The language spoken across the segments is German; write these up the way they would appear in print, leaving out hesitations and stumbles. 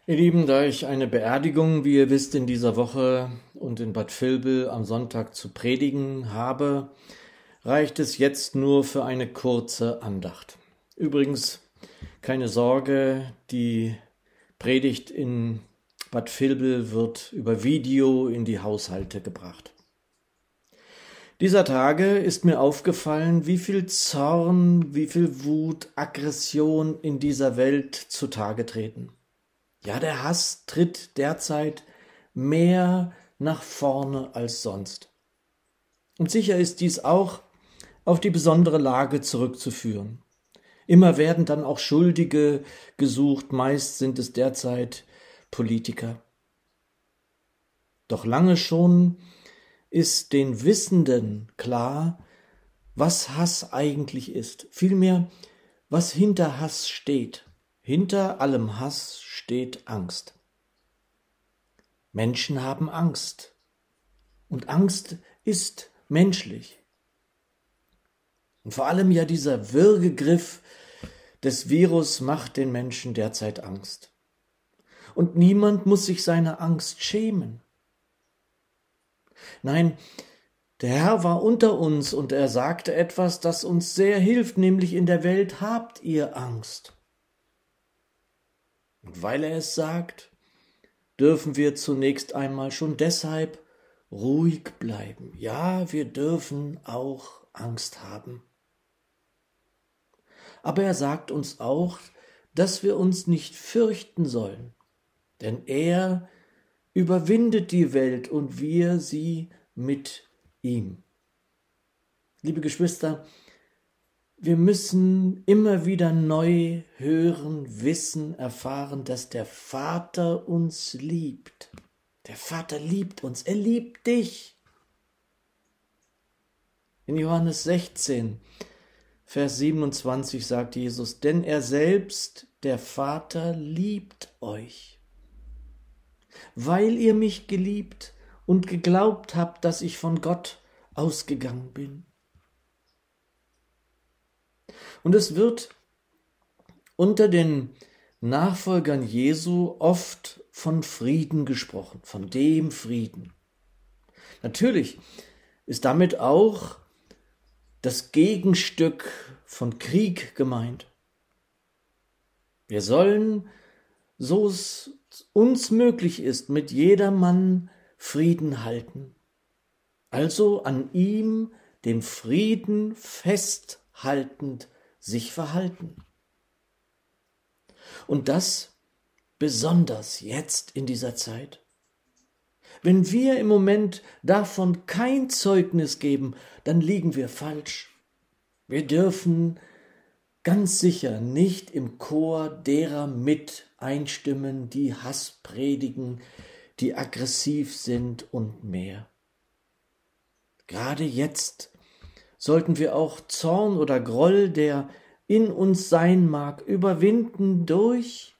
Ihr Lieben, da ich eine Beerdigung, wie ihr wisst, in dieser Woche und in Bad Vilbel am Sonntag zu predigen habe, reicht es jetzt nur für eine kurze Andacht. Übrigens, keine Sorge, die Predigt in Bad Vilbel wird über Video in die Haushalte gebracht. Dieser Tage ist mir aufgefallen, wie viel Zorn, wie viel Wut, Aggression in dieser Welt zutage treten. Ja, der Hass tritt derzeit mehr nach vorne als sonst. Und sicher ist dies auch auf die besondere Lage zurückzuführen. Immer werden dann auch Schuldige gesucht, meist sind es derzeit Politiker. Doch lange schon ist den Wissenden klar, was Hass eigentlich ist. Vielmehr, was hinter Hass steht. Hinter allem Hass steht Angst. Menschen haben Angst. Und Angst ist menschlich. Und vor allem ja dieser Würgegriff des Virus macht den Menschen derzeit Angst. Und niemand muss sich seiner Angst schämen. Nein, der Herr war unter uns und er sagte etwas, das uns sehr hilft, nämlich in der Welt habt ihr Angst. Und weil er es sagt, dürfen wir zunächst einmal schon deshalb ruhig bleiben. Ja, wir dürfen auch Angst haben. Aber er sagt uns auch, dass wir uns nicht fürchten sollen, denn er überwindet die Welt und wir sie mit ihm. Liebe Geschwister, wir müssen immer wieder neu hören, wissen, erfahren, dass der Vater uns liebt. Der Vater liebt uns, er liebt dich. In Johannes 16, Vers 27 sagt Jesus, denn er selbst, der Vater, liebt euch, weil ihr mich geliebt und geglaubt habt, dass ich von Gott ausgegangen bin. Und es wird unter den Nachfolgern Jesu oft von Frieden gesprochen, von dem Frieden. Natürlich ist damit auch das Gegenstück von Krieg gemeint. Wir sollen, so es uns möglich ist, mit jedermann Frieden halten. Also an ihm, dem Frieden festhaltend, sich verhalten. Und das besonders jetzt in dieser Zeit. Wenn wir im Moment davon kein Zeugnis geben, dann liegen wir falsch. Wir dürfen ganz sicher nicht im Chor derer mit einstimmen, die Hass predigen, die aggressiv sind und mehr. Gerade jetzt sollten wir auch Zorn oder Groll, der in uns sein mag, überwinden durch,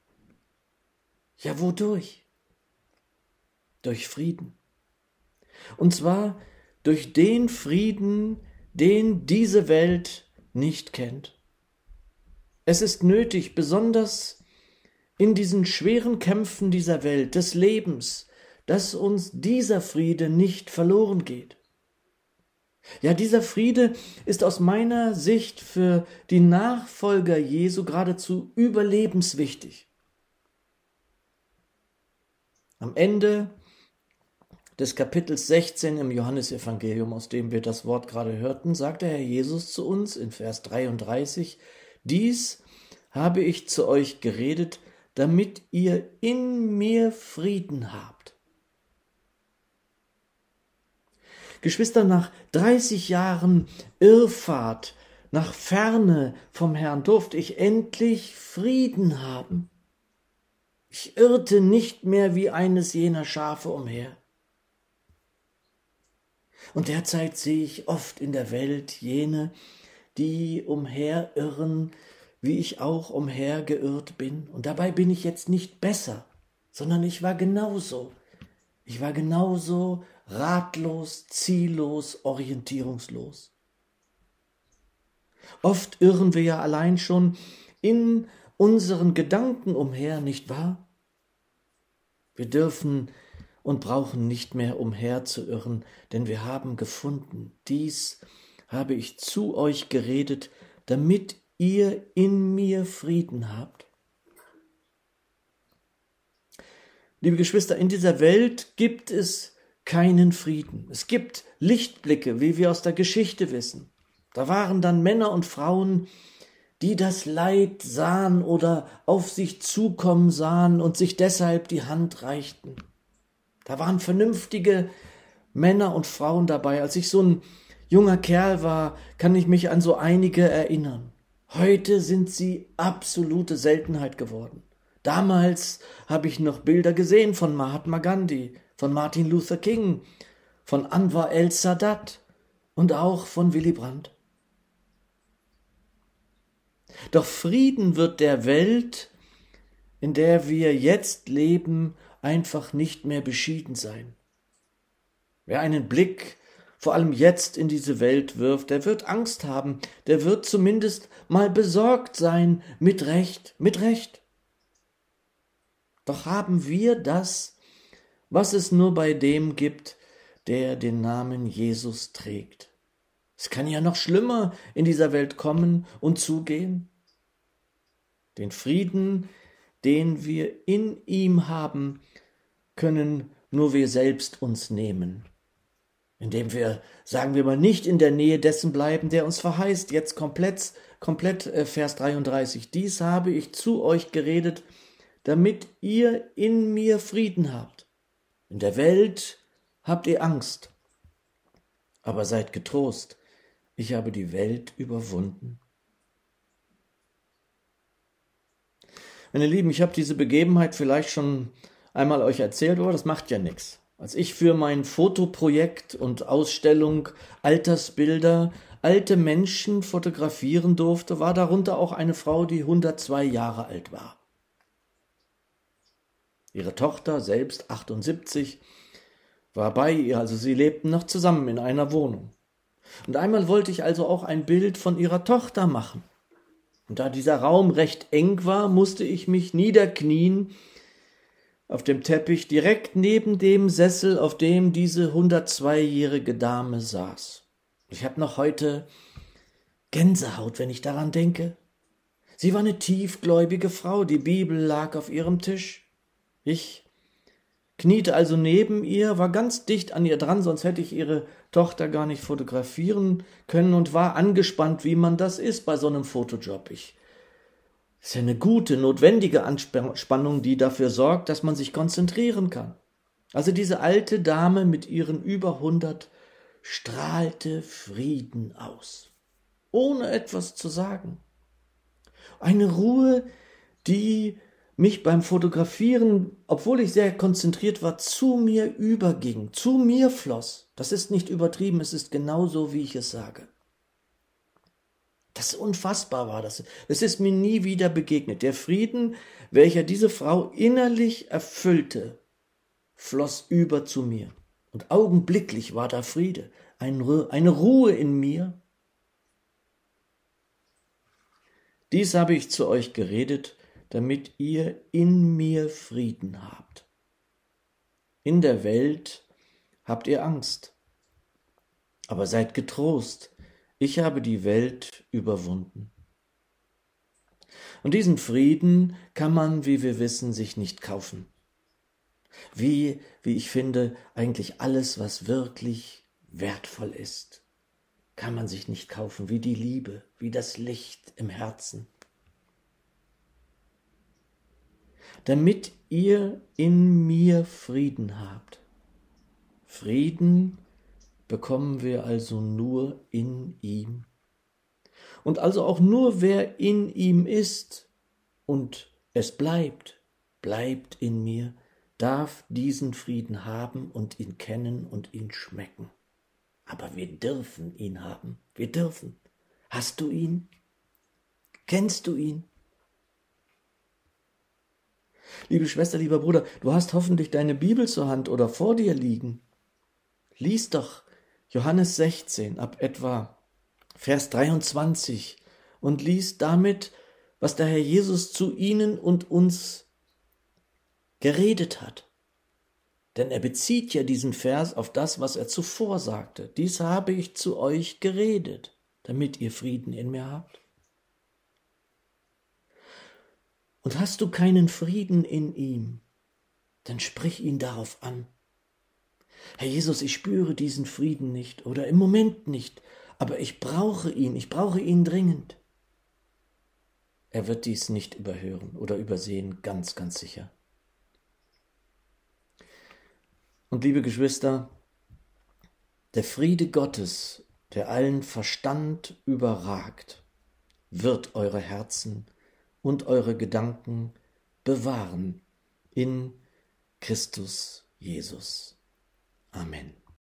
ja wodurch? Durch Frieden. Und zwar durch den Frieden, den diese Welt nicht kennt. Es ist nötig, besonders in diesen schweren Kämpfen dieser Welt, des Lebens, dass uns dieser Friede nicht verloren geht. Ja, dieser Friede ist aus meiner Sicht für die Nachfolger Jesu geradezu überlebenswichtig. Am Ende des Kapitels 16 im Johannesevangelium, aus dem wir das Wort gerade hörten, sagt der Herr Jesus zu uns in Vers 33, dies habe ich zu euch geredet, damit ihr in mir Frieden habt. Geschwister, nach 30 Jahren Irrfahrt, nach Ferne vom Herrn, durfte ich endlich Frieden haben. Ich irrte nicht mehr wie eines jener Schafe umher. Und derzeit sehe ich oft in der Welt jene, die umherirren, wie ich auch umhergeirrt bin. Und dabei bin ich jetzt nicht besser, sondern ich war genauso. Ich war genauso ratlos, ziellos, orientierungslos. Oft irren wir ja allein schon in unseren Gedanken umher, nicht wahr? Wir dürfen und brauchen nicht mehr umherzuirren, denn wir haben gefunden, dies habe ich zu euch geredet, damit ihr in mir Frieden habt. Liebe Geschwister, in dieser Welt gibt es keinen Frieden. Es gibt Lichtblicke, wie wir aus der Geschichte wissen. Da waren dann Männer und Frauen, die das Leid sahen oder auf sich zukommen sahen und sich deshalb die Hand reichten. Da waren vernünftige Männer und Frauen dabei. Als ich so ein junger Kerl war, kann ich mich an so einige erinnern. Heute sind sie absolute Seltenheit geworden. Damals habe ich noch Bilder gesehen von Mahatma Gandhi, von Martin Luther King, von Anwar el-Sadat und auch von Willy Brandt. Doch Frieden wird der Welt, in der wir jetzt leben, einfach nicht mehr beschieden sein. Wer einen Blick vor allem jetzt in diese Welt wirft, der wird Angst haben, der wird zumindest mal besorgt sein, mit Recht, mit Recht. Doch haben wir das, was es nur bei dem gibt, der den Namen Jesus trägt. Es kann ja noch schlimmer in dieser Welt kommen und zugehen. Den Frieden, den wir in ihm haben, können nur wir selbst uns nehmen. Indem wir, sagen wir mal, nicht in der Nähe dessen bleiben, der uns verheißt. Jetzt komplett Vers 33. Dies habe ich zu euch geredet, damit ihr in mir Frieden habt. In der Welt habt ihr Angst, aber seid getrost, ich habe die Welt überwunden. Meine Lieben, ich habe diese Begebenheit vielleicht schon einmal euch erzählt, aber das macht ja nichts. Als ich für mein Fotoprojekt und Ausstellung Altersbilder alte Menschen fotografieren durfte, war darunter auch eine Frau, die 102 Jahre alt war. Ihre Tochter, selbst 78, war bei ihr, also sie lebten noch zusammen in einer Wohnung. Und einmal wollte ich also auch ein Bild von ihrer Tochter machen. Und da dieser Raum recht eng war, musste ich mich niederknien auf dem Teppich direkt neben dem Sessel, auf dem diese 102-jährige Dame saß. Ich habe noch heute Gänsehaut, wenn ich daran denke. Sie war eine tiefgläubige Frau, die Bibel lag auf ihrem Tisch. Ich kniete also neben ihr, war ganz dicht an ihr dran, sonst hätte ich ihre Tochter gar nicht fotografieren können und war angespannt, wie man das ist bei so einem Fotojob. Das ist ja eine gute, notwendige Anspannung, die dafür sorgt, dass man sich konzentrieren kann. Also diese alte Dame mit ihren über 100 strahlte Frieden aus, ohne etwas zu sagen. Eine Ruhe, die mich beim Fotografieren, obwohl ich sehr konzentriert war, zu mir überging, zu mir floss. Das ist nicht übertrieben, es ist genauso, wie ich es sage. Das unfassbar war das. Es ist mir nie wieder begegnet. Der Frieden, welcher diese Frau innerlich erfüllte, floss über zu mir. Und augenblicklich war da Friede, eine Ruhe in mir. Dies habe ich zu euch geredet, damit ihr in mir Frieden habt. In der Welt habt ihr Angst, aber seid getrost, ich habe die Welt überwunden. Und diesen Frieden kann man, wie wir wissen, sich nicht kaufen. Wie ich finde, eigentlich alles, was wirklich wertvoll ist, kann man sich nicht kaufen, wie die Liebe, wie das Licht im Herzen. Damit ihr in mir Frieden habt. Frieden bekommen wir also nur in ihm. Und also auch nur wer in ihm ist und es bleibt in mir, darf diesen Frieden haben und ihn kennen und ihn schmecken. Aber wir dürfen ihn haben. Wir dürfen. Hast du ihn? Kennst du ihn? Liebe Schwester, lieber Bruder, du hast hoffentlich deine Bibel zur Hand oder vor dir liegen. Lies doch Johannes 16 ab etwa Vers 23 und lies damit, was der Herr Jesus zu ihnen und uns geredet hat. Denn er bezieht ja diesen Vers auf das, was er zuvor sagte. Dies habe ich zu euch geredet, damit ihr Frieden in mir habt. Und hast du keinen Frieden in ihm, dann sprich ihn darauf an. Herr Jesus, ich spüre diesen Frieden nicht oder im Moment nicht, aber ich brauche ihn dringend. Er wird dies nicht überhören oder übersehen, ganz, ganz sicher. Und liebe Geschwister, der Friede Gottes, der allen Verstand überragt, wird eure Herzen und eure Gedanken bewahren in Christus Jesus. Amen.